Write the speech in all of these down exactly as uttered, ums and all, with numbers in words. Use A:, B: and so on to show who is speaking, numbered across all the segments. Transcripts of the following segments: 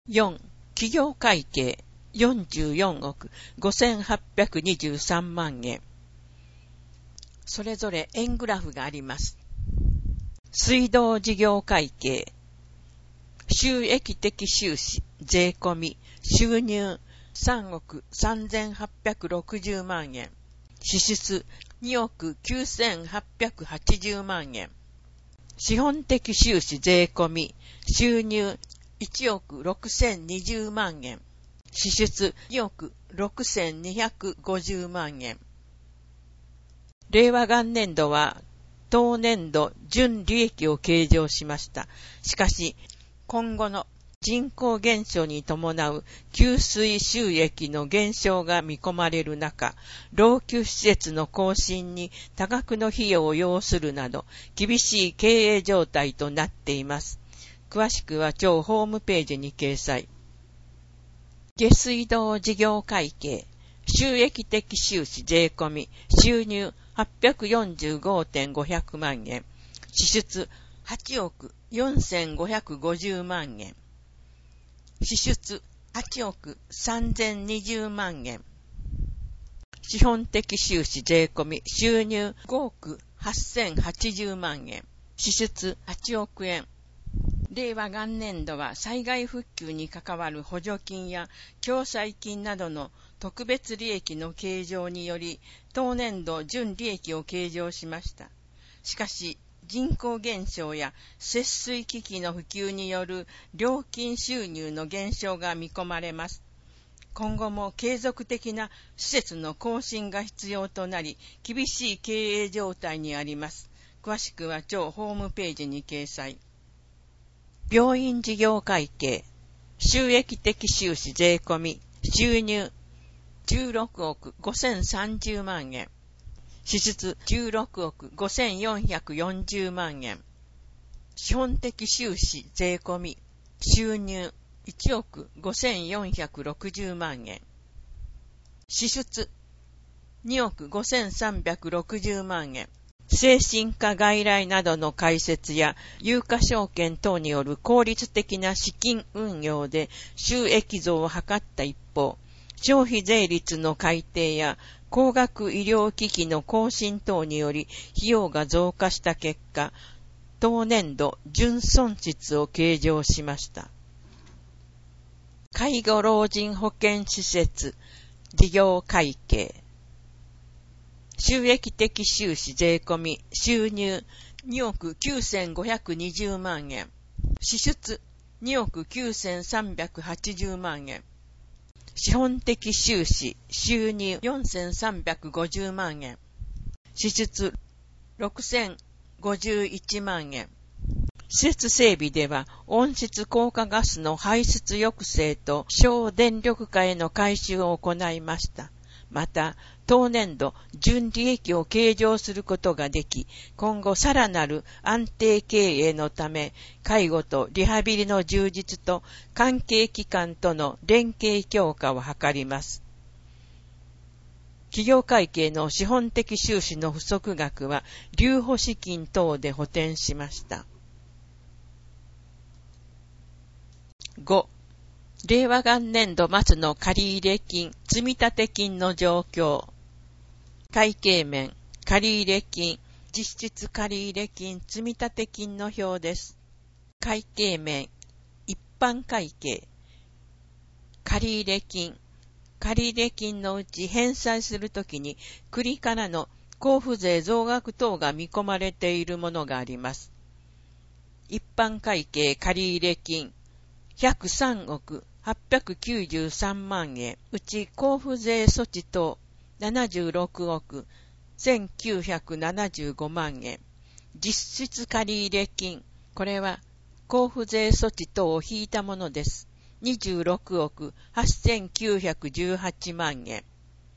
A: よん. 企業会計よんじゅうよんおくごせんはっぴゃくにじゅうさんまんえん。それぞれ円グラフがあります。水道事業会計収益的収支税込み収入さんおくさんぜんはっぴゃくろくじゅうまんえん。支出におくきゅうせんはっぴゃくはちじゅうまんえん。資本的収支税込み収入いちおくろくせんにじゅうまんえん。支出におくろくせんにひゃくごじゅうまんえん。令和元年度は当年度純利益を計上しました。しかし、今後の人口減少に伴う給水収益の減少が見込まれる中、老朽施設の更新に多額の費用を要するなど、厳しい経営状態となっています。詳しくは当ホームページに掲載。下水道事業会計収益的収支税込み収入はっぴゃくよんじゅうごおくごひゃくまんえん。支出はちおくよんせんごひゃくごじゅうまんえん。支出はちおくさんぜんにじゅうまんえん。資本的収支税込み収入ごおくはっせんはちじゅうまんえん。支出はちおくえん。令和元年度は災害復旧に関わる補助金や共済金などの特別利益の計上により、当年度純利益を計上しました。しかし、人口減少や節水機器の普及による料金収入の減少が見込まれます。今後も継続的な施設の更新が必要となり、厳しい経営状態にあります。詳しくは当ホームページに掲載。病院事業会計収益的収支税込み収入じゅうろくおくごせんさんじゅうまんえん。支出じゅうろくおくごせんよんひゃくよんじゅうまんえん。資本的収支税込み収入いちおくごせんよんひゃくろくじゅうまんえん。支出におくごせんさんびゃくろくじゅうまんえん。精神科外来などの開設や有価証券等による効率的な資金運用で収益増を図った一方、消費税率の改定や高額医療機器の更新等により費用が増加した結果、当年度純損失を計上しました。介護老人保健施設事業会計収益的収支税込み収入におくきゅうせんごひゃくにじゅうまんえん。支出におくきゅうせんさんびゃくはちじゅうまんえん。資本的収支収入よんせんさんびゃくごじゅうまんえん。支出ろくせんごじゅういちまんえん。施設整備では温室効果ガスの排出抑制と省電力化への改修を行いました。また、当年度純利益を計上することができ、今後さらなる安定経営のため、介護とリハビリの充実と関係機関との連携強化を図ります。企業会計の資本的収支の不足額は、留保資金等で補填しました。ご. 令和元年度末の借入金、積立金の状況。会計面、借入金、実質借入金、積立金の表です。会計面、一般会計、借入金、借入金のうち返済するときに、国からの交付税増額等が見込まれているものがあります。一般会計借入金、ひゃくさんおくはっぴゃくきゅうじゅうさんまんえん、うち交付税措置等ななじゅうろくおくせんきゅうひゃくななじゅうごまんえん、実質借入金、これは交付税措置等を引いたものです。にじゅうろくおくはっせんきゅうひゃくじゅうはちまんえん。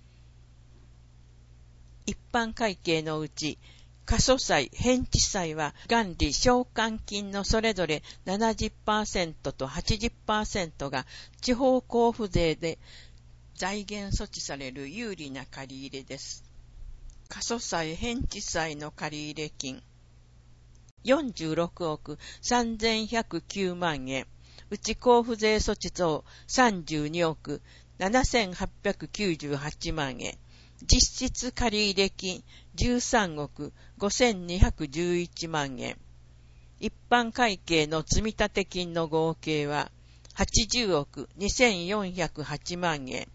A: 一般会計のうち、過疎債、返地債は元利償還金のそれぞれ ななじゅっパーセント と はちじゅっパーセント が地方交付税で財源措置される有利な借り入れです。過疎債、返地債の借入金よんじゅうろくおくさんぜんひゃくきゅうまんえん、 うち交付税措置等さんじゅうにおくななせんはっぴゃくきゅうじゅうはちまんえん、実質借入金じゅうさんおくごせんにひゃくじゅういちまんえん、一般会計の積立金の合計ははちじゅうおくにせんよんひゃくはちまんえん、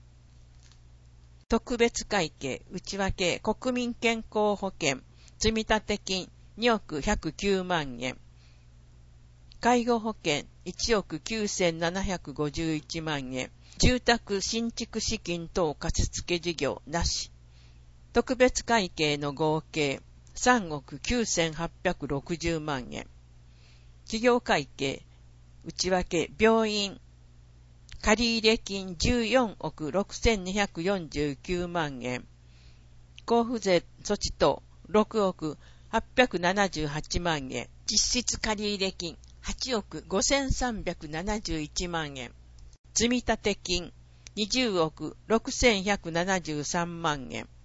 A: 特別会計内訳国民健康保険積立金におくひゃくきゅうまんえん、介護保険いちおくきゅうせんななひゃくごじゅういちまんえん、住宅新築資金等貸付事業なし、特別会計の合計さんおくきゅうせんはっぴゃくろくじゅうまんえん、企業会計内訳病院借入金じゅうよんおくろくせんにひゃくよんじゅうきゅうまんえん、交付税措置等ろくおくはっぴゃくななじゅうはちまんえん、実質借入金はちおくごせんさんびゃくななじゅういちまんえん、積立金にじゅうおくろくせんひゃくななじゅうさんまんえん、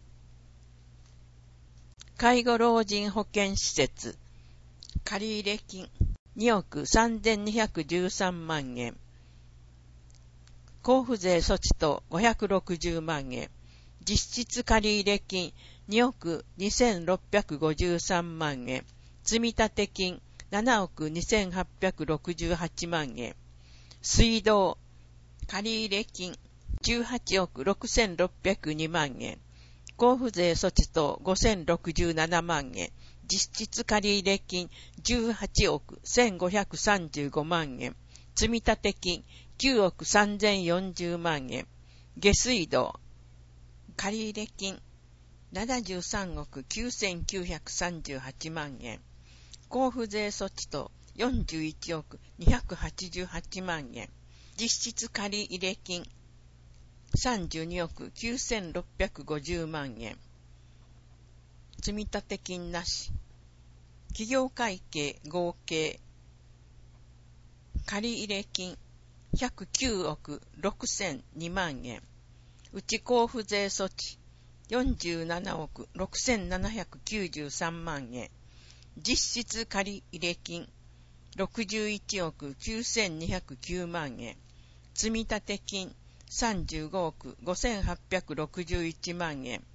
A: 介護老人保健施設借入金におくさんぜんにひゃくじゅうさんまんえん、交付税措置等ごひゃくろくじゅうまんえん、実質借入金におくにせんろっぴゃくごじゅうさんまんえん、積立金ななおくにせんはっぴゃくろくじゅうはちまんえん、水道借入金じゅうはちおくろくせんろっぴゃくにまんえん、交付税措置等ごせんろくじゅうななまんえん、実質借入金じゅうはちおくせんごひゃくさんじゅうごまんえん、積立金きゅうおくさんぜんよんじゅうまんえん、下水道借入金ななじゅうさんおくきゅうせんきゅうひゃくさんじゅうはちまんえん、交付税措置等よんじゅういちおくにひゃくはちじゅうはちまんえん、実質借入金さんじゅうにおくきゅうせんろっぴゃくごじゅうまんえん、積立金なし、企業会計合計借入金ひゃくきゅうおくろくせんにまんえん、うち交付税措置よんじゅうななおくろくせんななひゃくきゅうじゅうさんまんえん、実質借入金ろくじゅういちおくきゅうせんにひゃくきゅうまんえん、積立金さんじゅうごおくごせんはっぴゃくろくじゅういちまんえん、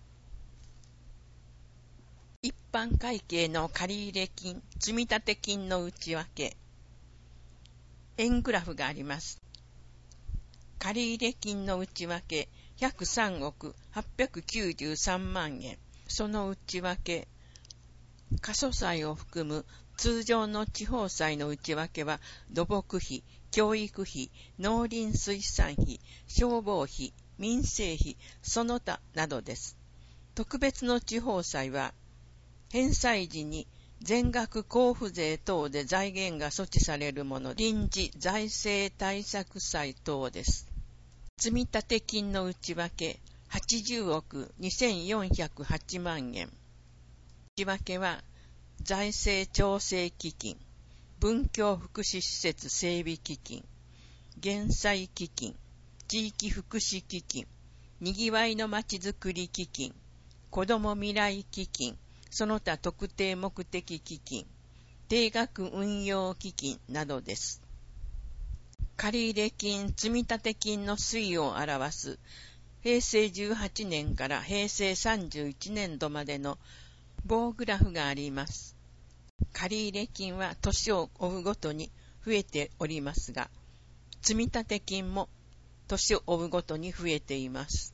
A: 一般会計の借入金積立金の内訳、円グラフがあります。借入金の内訳ひゃくさんおくはっぴゃくきゅうじゅうさんまんえん、その内訳過疎債を含む通常の地方債の内訳は土木費、教育費、農林水産費、消防費、民生費、その他などです。特別の地方債は返済時に全額交付税等で財源が措置されるもの、臨時財政対策債等です。積立金の内訳はちじゅうおくにせんよんひゃくはちまんえん。内訳は財政調整基金、文教福祉施設整備基金、減災基金、地域福祉基金、にぎわいのまちづくり基金、子ども未来基金、その他特定目的基金、定額運用基金などです。借入金、積立金の推移を表すへいせいじゅうはちねんからへいせいさんじゅういちねんどまでの棒グラフがあります。借入金は年を追うごとに増えておりますが、積立金も年を追うごとに増えています。